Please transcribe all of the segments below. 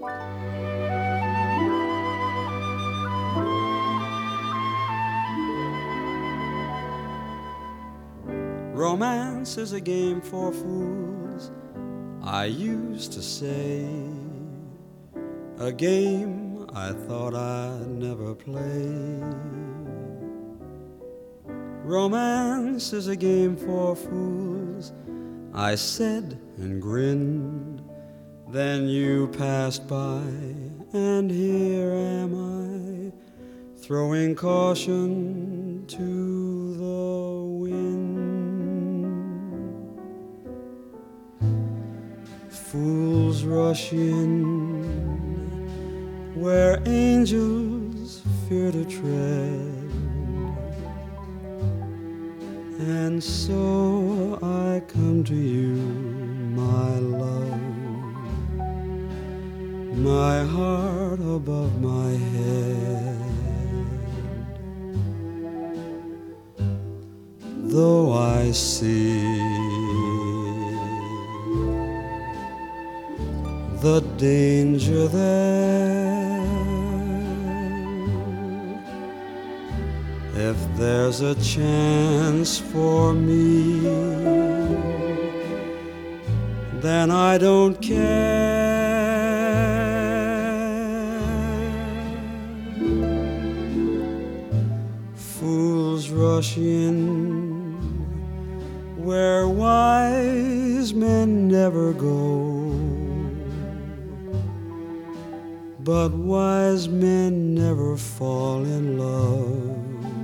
Romance is a game for fools, I used to say, a game I thought I'd never play. Romance is a game for fools, I said and grinned. Then you passed by, and here am I, throwing caution to the wind. Fools rush in where angels fear to tread, and so I come to you, my love, my heart above my head. Though I see the danger there, if there's a chance for me, then I don't care. Fools rush in where wise men never go, but wise men never fall in love.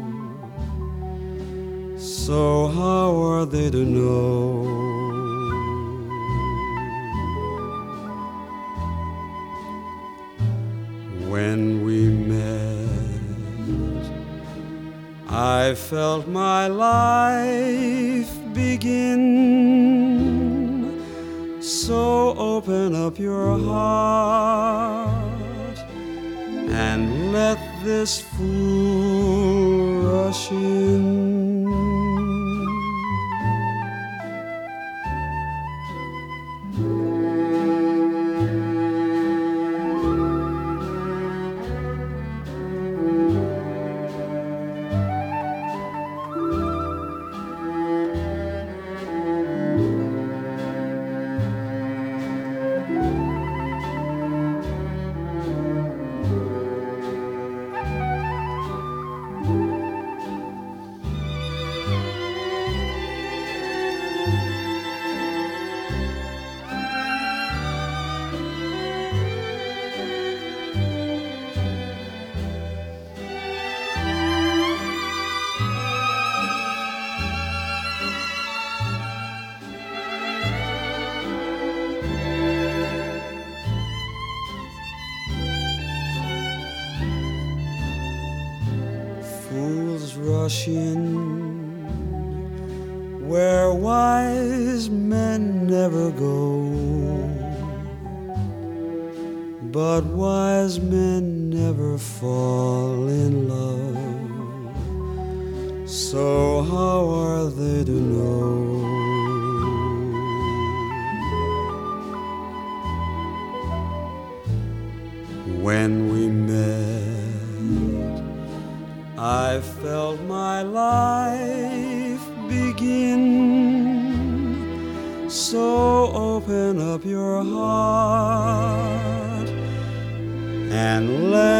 So how are they to know? When we met, I felt my life begin. So open up your heart and let this fool rush in. Rush in where wise men never go, but wise men never fall in love. So how are they to know? When we met, I felt my life begin. So open up your heart and let